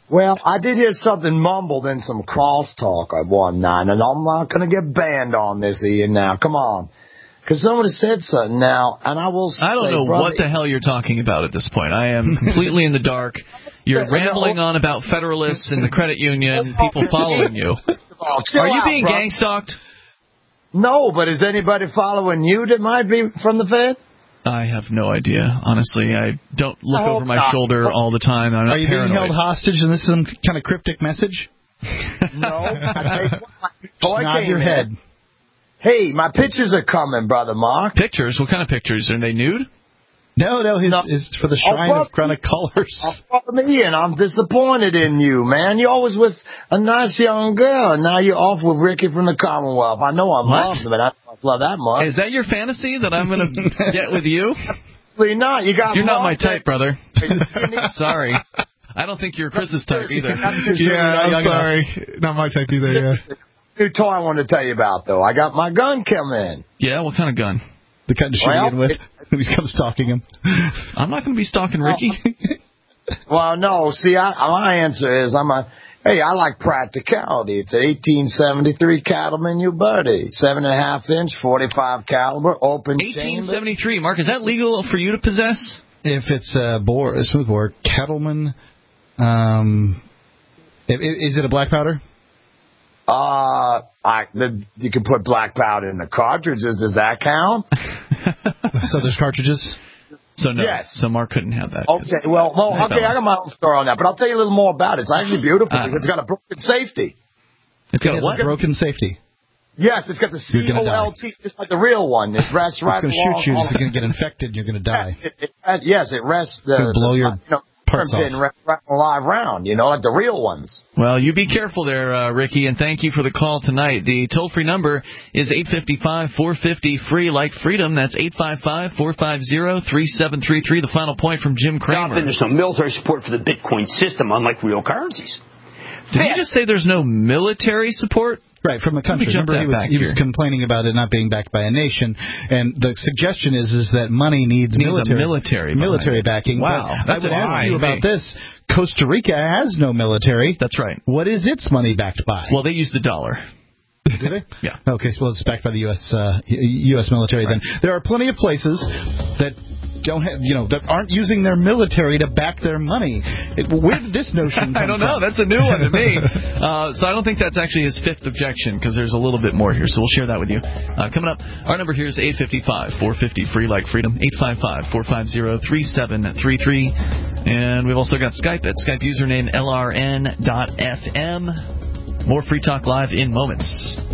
Well, I did hear something mumbled in some crosstalk at one night, and I'm not going to get banned on this, Ian, now. Come on. Because somebody said something now, and I will say, I don't know brother, what the hell you're talking about at this point. I am completely in the dark. You're rambling on about Federalists and the credit union, people following you. Are you being gang stalked? No, but is anybody following you that might be from the Fed? I have no idea. Honestly, I don't look I over my not. shoulder all the time. I'm Are you paranoid. being held hostage, and this is some kind of cryptic message? No. I Boy Nod came your in. head. Hey, my pictures are coming, Brother Mark. Pictures? What kind of pictures? Are they nude? No, no, his No. is for the Shrine Oh, of Chronic Colors. Oh, me, and I'm disappointed in you, man. You're always with a nice young girl, and now you're off with Ricky from the Commonwealth. I know I'm What? loved, but I don't love that much. Is that your fantasy that I'm going to get with you? Absolutely not. You got You're not my Mark type, there. brother. Sorry. I don't think you're Chris's type either. Yeah, I'm sorry. Not my type either, yeah. New toy I wanted to tell you about, though. I got my gun coming. Yeah, what kind of gun? The kind of shooting Well, in with. He's come stalking him. I'm not going to be stalking Ricky. Well, no. See, I, my answer is I'm a. Hey, I like practicality. It's an eighteen seventy-three Cattleman Uberti, seven and a half inch, forty-five caliber, open eighteen chamber. seventy-three, Mark. Is that legal for you to possess? If it's a bore, a smooth bore, Cattleman. Um, i- i- is it a black powder? Uh, I the, you can put black powder in the cartridges. Does that count? So there's cartridges. So no. Yes. So Mark couldn't have that. Okay. Well, well, okay. I got my own story on that, but I'll tell you a little more about it. It's actually beautiful Uh, because it's got a broken safety. It's got a It has what? a broken safety. Yes, it's got the C You're O gonna L T, just like the real one. It rests right It's going to along. shoot you. It's going to get infected. You're going to die. It, it, it, yes, it rests. The, It'll blow the, your you know, parts pin off. rests right on a live round. You know, like the real ones. Well, you be careful there, uh, Ricky, and thank you for the call tonight. The toll-free number is eight five five, four five zero, free like freedom. That's eight five five, four five zero, three seven three three. The final point from Jim Cramer. There's no military support for the Bitcoin system, unlike real currencies. Did you just say there's no military support? Right, from a country. jump Remember, that he was, back he was here. complaining about it not being backed by a nation, and the suggestion is is that money needs, Needs a military military military behind it. backing. Wow, But that's I would a ask lie you to about me. this. Costa Rica has no military. That's right. What is its money backed by? Well, they use the dollar. Do they? Yeah. Okay, so it's backed by the U S Uh, U S military. Right. Then there are plenty of places that don't have, you know, that aren't using their military to back their money. It, where did this notion come I don't know. from? That's a new one to me. Uh, so I don't think that's actually his fifth objection because there's a little bit more here. So we'll share that with you. Uh, coming up, our number here is eight five five, four five zero, free like freedom, eight five five, four five zero, three seven three three. And we've also got Skype at Skype username L R N dot F M. More Free Talk Live in moments.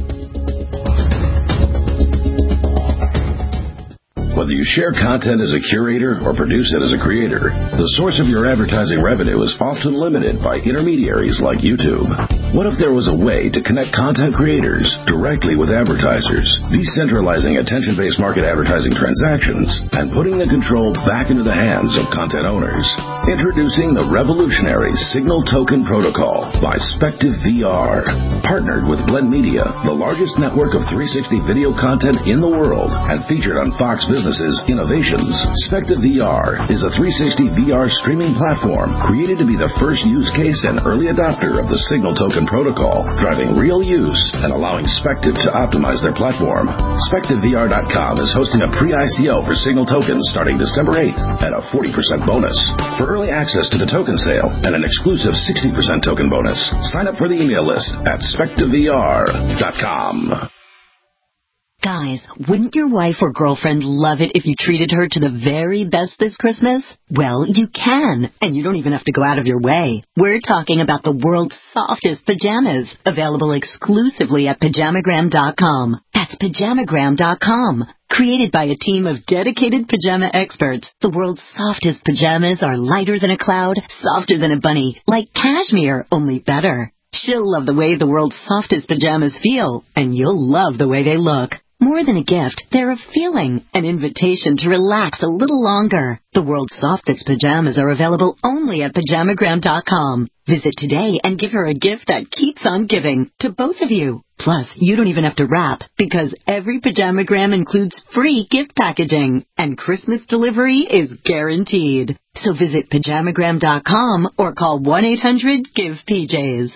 Whether you share content as a curator or produce it as a creator, the source of your advertising revenue is often limited by intermediaries like YouTube. What if there was a way to connect content creators directly with advertisers, decentralizing attention-based market advertising transactions and putting the control back into the hands of content owners? Introducing the revolutionary Signal Token Protocol by Spective V R. Partnered with Blend Media, the largest network of three sixty video content in the world, and featured on Fox Business's Innovations, Spective V R is a three sixty V R streaming platform created to be the first use case and early adopter of the Signal Token Protocol, driving real use and allowing Spective to optimize their platform. Spective V R dot com is hosting a pre-I C O for Signal Tokens starting December eighth at a forty percent bonus. For early access to the token sale and an exclusive sixty percent token bonus, sign up for the email list at Spective V R dot com. Guys, wouldn't your wife or girlfriend love it if you treated her to the very best this Christmas? Well, you can, and you don't even have to go out of your way. We're talking about the world's softest pajamas, available exclusively at pajamagram dot com. That's pajamagram dot com. Created by a team of dedicated pajama experts, the world's softest pajamas are lighter than a cloud, softer than a bunny, like cashmere, only better. She'll love the way the world's softest pajamas feel, and you'll love the way they look. More than a gift, they're a feeling, an invitation to relax a little longer. The world's softest pajamas are available only at pajamagram dot com. Visit today and give her a gift that keeps on giving to both of you. Plus, you don't even have to wrap because every Pajamagram includes free gift packaging and Christmas delivery is guaranteed. So visit pajamagram dot com or call one eight hundred give P Js.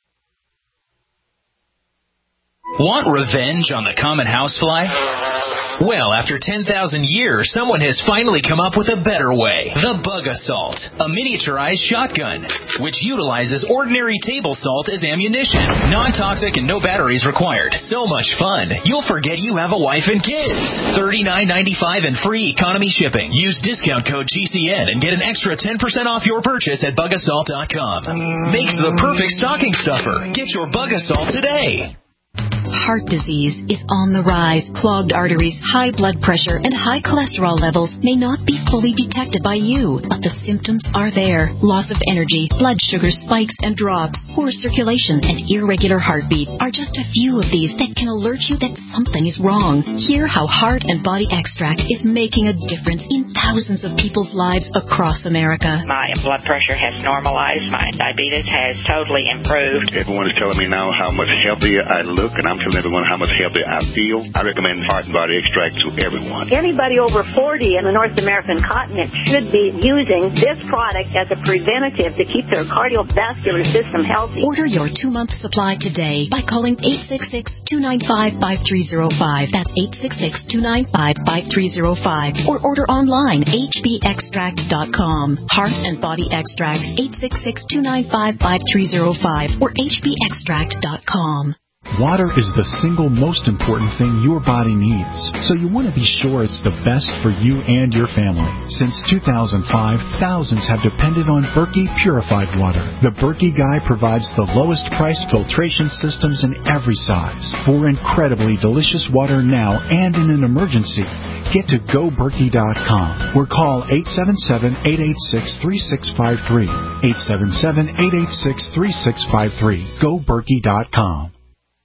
Want revenge on the common housefly? Well, after ten thousand years, someone has finally come up with a better way. The Bug Assault, a miniaturized shotgun, which utilizes ordinary table salt as ammunition. Non-toxic and no batteries required. So much fun, you'll forget you have a wife and kids. thirty-nine ninety-five and free economy shipping. Use discount code G C N and get an extra ten percent off your purchase at bug assault dot com. Makes the perfect stocking stuffer. Get your Bug Assault today. Heart disease is on the rise. Clogged arteries, high blood pressure, and high cholesterol levels may not be fully detected by you, but the symptoms are there. Loss of energy, blood sugar spikes and drops, poor circulation, and irregular heartbeat are just a few of these that can alert you that something is wrong. Hear how Heart and Body Extract is making a difference in thousands of people's lives across America. My blood pressure has normalized. My diabetes has totally improved. Everyone is telling me now how much healthier I look, and I'm telling everyone how much healthier I feel. I recommend Heart and Body Extract to everyone. Anybody over forty in the North American continent should be using this product as a preventative to keep their cardiovascular system healthy. Order your two-month supply today by calling eight six six, two nine five, five three zero five. That's eight six six, two nine five, five three zero five. Or order online, h b extract dot com. Heart and Body Extract, eight six six, two nine five, five three zero five or h b extract dot com. Water is the single most important thing your body needs, so you want to be sure it's the best for you and your family. Since two thousand five, thousands have depended on Berkey purified water. The Berkey Guy provides the lowest price filtration systems in every size. For incredibly delicious water now and in an emergency, get to go berkey dot com or call eight seven seven, eight eight six, three six five three. eight seven seven, eight eight six, three six five three. go berkey dot com.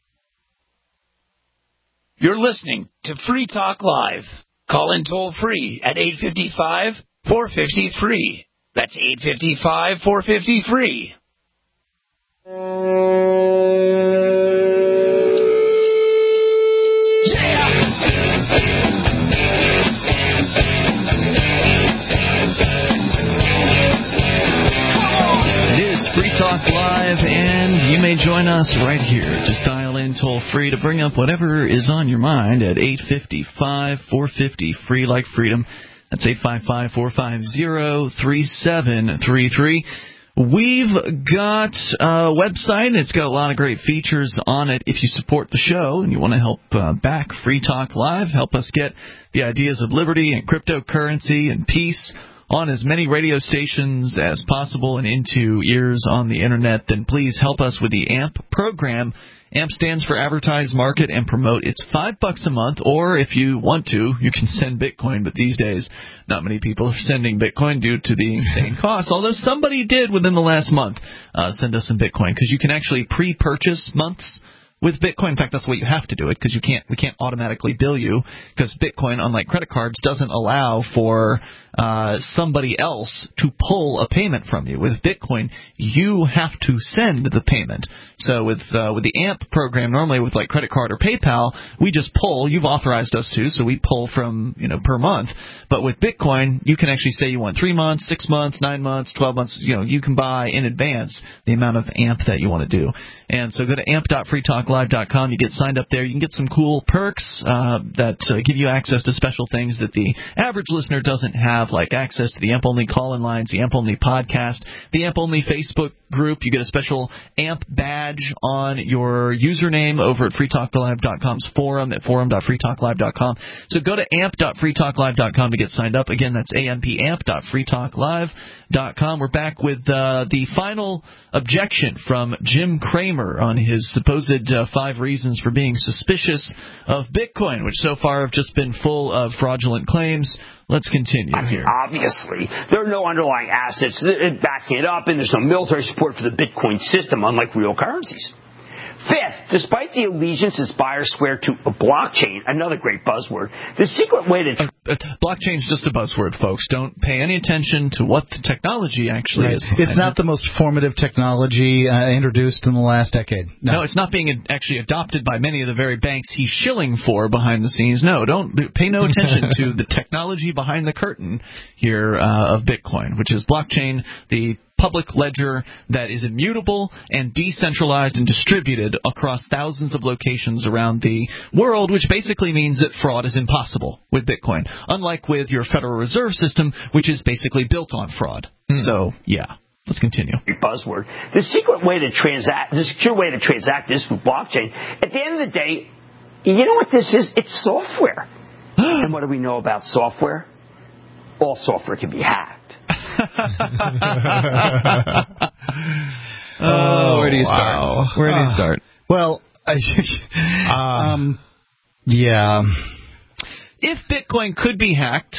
You're listening to Free Talk Live. Call in toll free at eight five five, four five zero, free. That's eight five five, four five zero, free. Free Talk Live, and you may join us right here. Just dial in toll-free to bring up whatever is on your mind at eight five five, four five zero, free like freedom. That's eight five five, four five zero, three seven three three. We've got a website. It's got a lot of great features on it. If you support the show and you want to help uh, back Free Talk Live, help us get the ideas of liberty and cryptocurrency and peace on as many radio stations as possible and into ears on the Internet, then please help us with the A M P program. A M P stands for Advertise, Market, and Promote. It's five bucks a month, or if you want to, you can send Bitcoin, but these days not many people are sending Bitcoin due to the insane costs, although somebody did within the last month uh, send us some Bitcoin, because you can actually pre-purchase months with Bitcoin. In fact, that's the way you have to do it, because you can't, we can't automatically bill you, because Bitcoin, unlike credit cards, doesn't allow for uh, somebody else to pull a payment from you. With Bitcoin, you have to send the payment. So with uh, with the A M P program, normally with like credit card or PayPal, we just pull. You've authorized us to, so we pull from, you know, per month. But with Bitcoin, you can actually say you want three months, six months, nine months, twelve months. You know, you can buy in advance the amount of A M P that you want to do. And so go to amp dot free talk live dot com. You get signed up there. You can get some cool perks uh, that uh, give you access to special things that the average listener doesn't have, like access to the A M P-only call-in lines, the A M P-only podcast, the A M P-only Facebook group. You get a special A M P badge on your username over at free talk live dot com's forum at forum dot free talk live dot com. So go to amp dot free talk live dot com to get signed up. Again, that's amp, amp dot free talk live dot com. We're back with uh, the final objection from Jim Cramer on his supposed uh, five reasons for being suspicious of Bitcoin, which so far have just been full of fraudulent claims. Let's continue here. Obviously, there are no underlying assets backing it up, and there's no military support for the Bitcoin system, unlike real currencies. Fifth, despite the allegiance buyers swear to a blockchain, another great buzzword, the secret way to... Uh, uh, blockchain's just a buzzword, folks. Don't pay any attention to what the technology actually right. is. It's not the most formative technology uh, introduced in the last decade. No. no, it's not being actually adopted by many of the very banks he's shilling for behind the scenes. No, don't pay no attention to the technology behind the curtain here uh, of Bitcoin, which is blockchain, the public ledger that is immutable and decentralized and distributed across thousands of locations around the world, which basically means that fraud is impossible with Bitcoin, unlike with your Federal Reserve System, which is basically built on fraud. Mm. So, yeah. Let's continue. Buzzword. The secret way to transact, the secure way to transact is through blockchain. At the end of the day, you know what this is? It's software. And what do we know about software? All software can be hacked. oh, where do you start? Wow. Where do you start? Uh, well, I, uh, um, yeah. If Bitcoin could be hacked,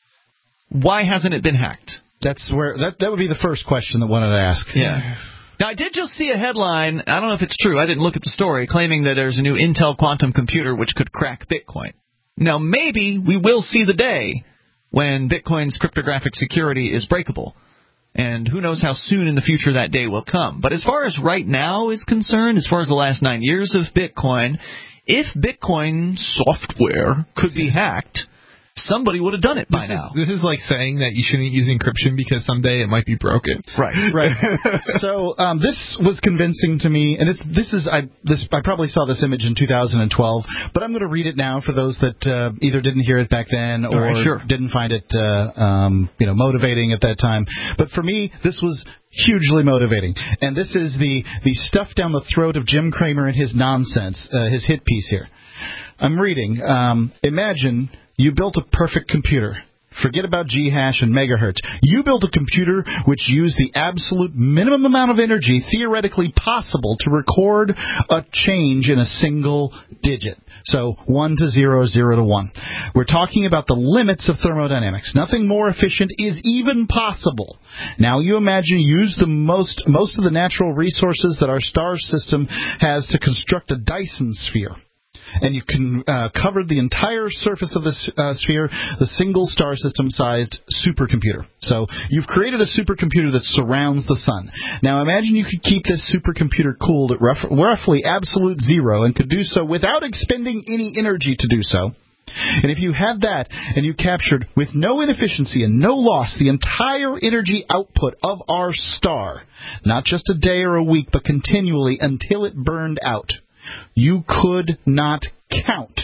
why hasn't it been hacked? That's where that that would be the first question that wanted to ask. Yeah. Now, I did just see a headline, I don't know if it's true, I didn't look at the story, claiming that there's a new Intel quantum computer which could crack Bitcoin. Now, maybe we will see the day when Bitcoin's cryptographic security is breakable. And who knows how soon in the future that day will come. But as far as right now is concerned, as far as the last nine years of Bitcoin, if Bitcoin software could be hacked, somebody would have done it by this now. Is, this is like saying that you shouldn't use encryption because someday it might be broken. Right, right. So um, this was convincing to me, and it's this is I this I probably saw this image in two thousand twelve, but I'm going to read it now for those that uh, either didn't hear it back then or right, sure. didn't find it uh, um, you know motivating at that time. But for me, this was hugely motivating, and this is the the stuff down the throat of Jim Cramer and his nonsense, uh, his hit piece here. I'm reading. Um, imagine. You built a perfect computer. Forget about G-hash and megahertz. You built a computer which used the absolute minimum amount of energy theoretically possible to record a change in a single digit. So one to zero, zero to one. We're talking about the limits of thermodynamics. Nothing more efficient is even possible. Now you imagine you use the most, most of the natural resources that our star system has to construct a Dyson sphere. And you can uh, cover the entire surface of this uh, sphere, the single star system-sized supercomputer. So you've created a supercomputer that surrounds the sun. Now imagine you could keep this supercomputer cooled at rough, roughly absolute zero and could do so without expending any energy to do so. And if you had that and you captured with no inefficiency and no loss the entire energy output of our star, not just a day or a week, but continually until it burned out, you could not count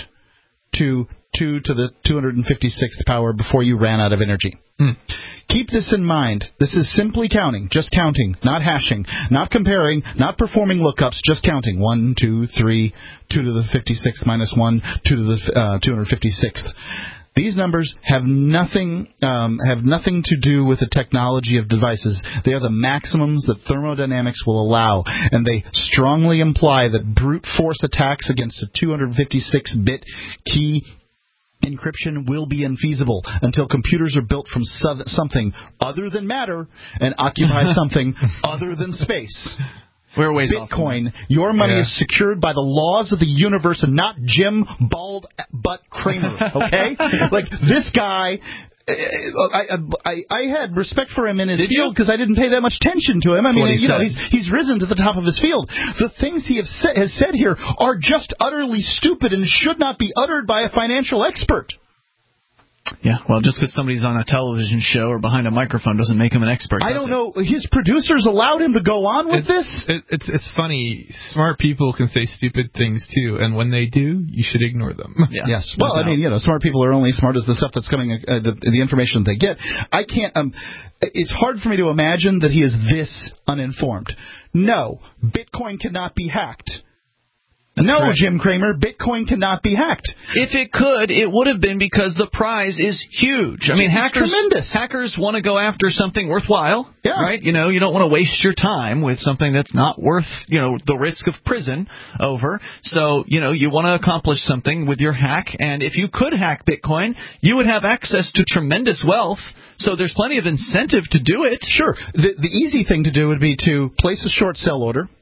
to two to the two hundred fifty-sixth power before you ran out of energy. Mm. Keep this in mind. This is simply counting, just counting, not hashing, not comparing, not performing lookups, just counting. One, two, three, two to the fifty-sixth minus one, two to the uh, two hundred fifty-sixth. These numbers have nothing um, have nothing to do with the technology of devices. They are the maximums that thermodynamics will allow, and they strongly imply that brute force attacks against a two hundred fifty-six bit key encryption will be infeasible until computers are built from something other than matter and occupy something other than space. We're ways Bitcoin, off. your money yeah. is secured by the laws of the universe and not Jim Bald Butt Cramer, okay? Like, this guy, I, I I had respect for him in his Did field because I didn't pay that much attention to him. I mean, he you know, said. he's, he's risen to the top of his field. The things he has said, has said here are just utterly stupid and should not be uttered by a financial expert. Yeah, well, just because somebody's on a television show or behind a microphone doesn't make him an expert. I don't it? know. His producers allowed him to go on with it's, this? It, it's it's funny. Smart people can say stupid things, too, and when they do, you should ignore them. Yeah. Yes. Well, I mean, you know, smart people are only smart as the stuff that's coming, uh, the, the information that they get. I can't, um, it's hard for me to imagine that he is this uninformed. No, Bitcoin cannot be hacked. That's no, correct. Jim Cramer, Bitcoin cannot be hacked. If it could, it would have been because the prize is huge. I mean, it's hackers tremendous. hackers want to go after something worthwhile, yeah. right? You know, you don't want to waste your time with something that's not worth, you know, the risk of prison over. So, you know, you want to accomplish something with your hack, and if you could hack Bitcoin, you would have access to tremendous wealth. So there's plenty of incentive to do it. Sure. The, the easy thing to do would be to place a short sell order,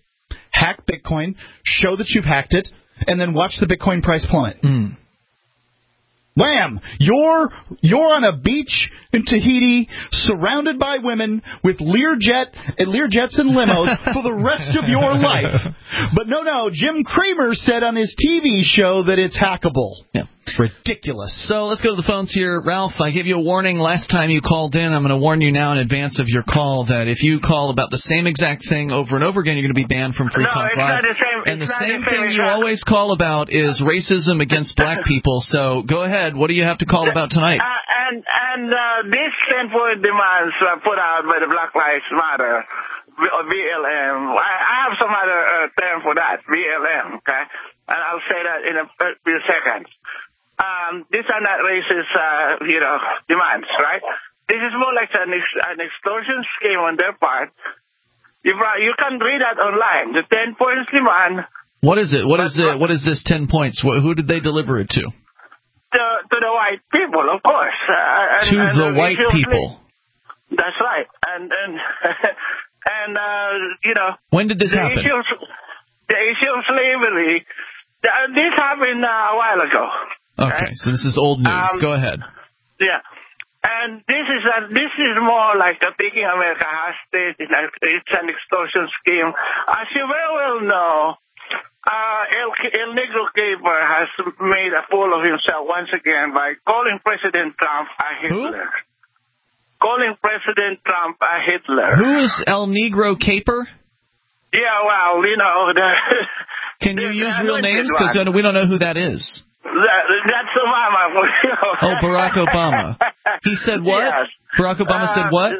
hack Bitcoin, show that you've hacked it, and then watch the Bitcoin price plummet. Mm. Wham! You're you're on a beach in Tahiti, surrounded by women with Learjet and Learjets and limos for the rest of your life. But no, no, Jim Cramer said on his T V show that it's hackable. Yeah. Ridiculous. So let's go to the phones here. Ralph, I gave you a warning last time you called in. I'm going to warn you now in advance of your call that if you call about the same exact thing over and over again, you're going to be banned from Free no, Talk it's Live. Not the same, and the it's same the thing same you exact. always call about is racism against black people. So go ahead. What do you have to call about tonight? Uh, and and uh, these ten-point demands uh, put out by the Black Lives Matter, or B L M. I, I have some other uh, term for that, B L M, okay? And I'll say that in a few seconds. Um, these are not racist, uh, you know, demands, right? This is more like an, ex- an extortion scheme on their part. You, you can read that online. The ten points demand. What is it? What is it? What is this ten points? Who did they deliver it to? To, to the white people, of course. Uh, and, to and the white people. That's right. And and and uh, you know. When did this the happen? Issue of, the issue of slavery. The, this happened uh, a while ago. Okay, right? so this is old news. Um, Go ahead. Yeah. And this is a, this is more like a taking America hostage. It's an extortion scheme. As you very well know, uh, El, El Negro Caper has made a fool of himself once again by calling President Trump a Hitler. Who? Calling President Trump a Hitler. Who is El Negro Caper? Yeah, well, you know. The, Can you use real names? Because we don't know who that is. That, that's Obama. You know. Oh, Barack Obama. He said what? Yes. Barack Obama uh, said what?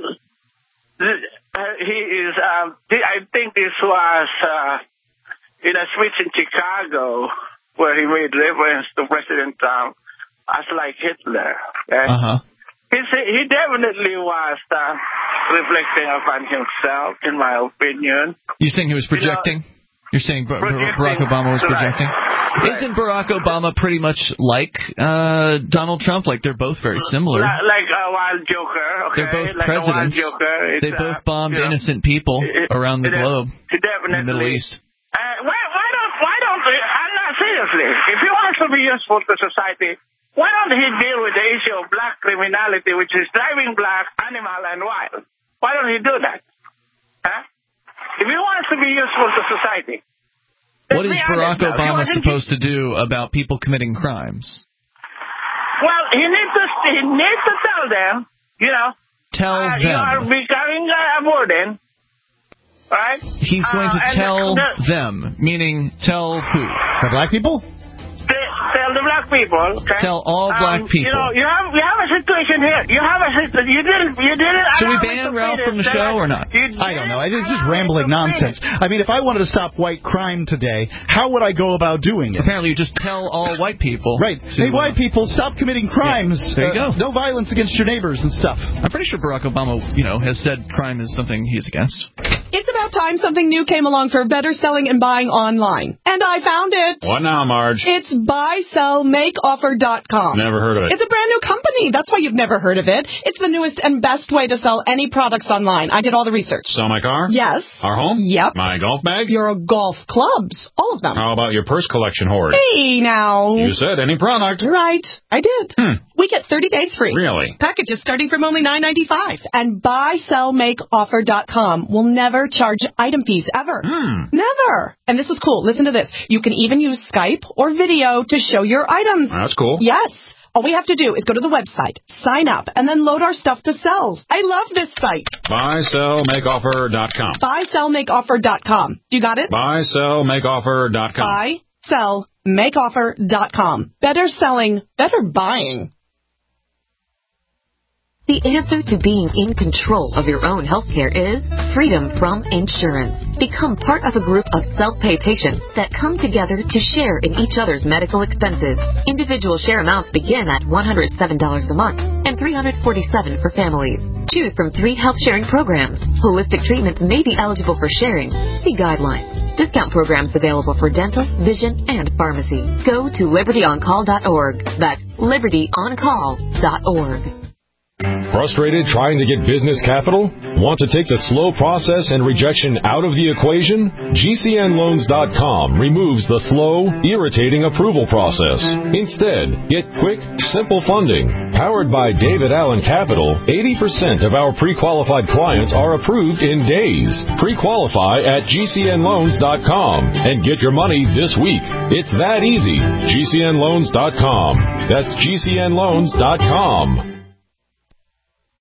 He is, um, I think this was uh, in a speech in Chicago where he made reference to President Trump as like Hitler. Okay? Uh-huh. He's, he definitely was uh, reflecting upon himself, in my opinion. You saying he was projecting? You know, You're saying Bar- Barack Obama was projecting? Right. Isn't Barack Obama pretty much like uh, Donald Trump? Like, they're both very similar. Like, like a wild joker, okay? They're both like presidents. A wild joker. They both bombed uh, innocent know, people it, around the it, globe definitely. in the Middle East. Uh, why, why don't, why don't, I'm not seriously, if he wants to be useful to society, why don't he deal with the issue of black criminality, which is driving black, animal, and wild? Why don't he do that? Huh? If he wants to be useful to society. What is Barack Obama supposed to do about people committing crimes? Well, he needs to he needs to tell them, you know. Tell uh, them. You are becoming a burden, right? He's going to uh, tell the, them, meaning tell who? The black people? Tell the black people. Okay? Tell all black um, people. You know, you have you have a situation here. You have a situation. You didn't. You didn't. Should we ban Ralph from the show or not? I don't know. This is rambling nonsense. I mean, if I wanted to stop white crime today, how would I go about doing it? Apparently, you just tell all white people. Right. To, hey, white people, stop committing crimes. Yeah. There you uh, go. No violence against your neighbors and stuff. I'm pretty sure Barack Obama, you know, has said crime is something he's against. It's about time something new came along for better selling and buying online. And I found it. What now, Marge? It's buy, sell, make offer dot com. Never heard of it. It's a brand new company. That's why you've never heard of it. It's the newest and best way to sell any products online. I did all the research. Sell my car? Yes. Our home? Yep. My golf bag? Your golf clubs. All of them. How about your purse collection hoard? Hey, now. You said any product. Right. I did. Hmm. We get thirty days free. Really? Packages starting from only nine ninety-five. And buy, sell, make offer dot com will never charge item fees ever. Hmm. Never. And this is cool. Listen to this. You can even use Skype or video to show your items. That's cool. Yes. All we have to do is go to the website, sign up, and then load our stuff to sell. I love this site. buy sell make offer dot com. buy sell make offer dot com. You got it? buy sell make offer dot com. buy sell make offer dot com. Better selling, better buying. The answer to being in control of your own healthcare is freedom from insurance. Become part of a group of self-pay patients that come together to share in each other's medical expenses. Individual share amounts begin at one hundred seven dollars a month and three hundred forty-seven dollars for families. Choose from three health sharing programs. Holistic treatments may be eligible for sharing. See guidelines. Discount programs available for dental, vision, and pharmacy. Go to liberty on call dot org. That's liberty on call dot org. Frustrated trying to get business capital? Want to take the slow process and rejection out of the equation? G C N loans dot com removes the slow, irritating approval process. Instead, get quick, simple funding. Powered by David Allen Capital, eighty percent of our pre-qualified clients are approved in days. Pre-qualify at G C N loans dot com and get your money this week. It's that easy. G C N loans dot com. That's G C N loans dot com.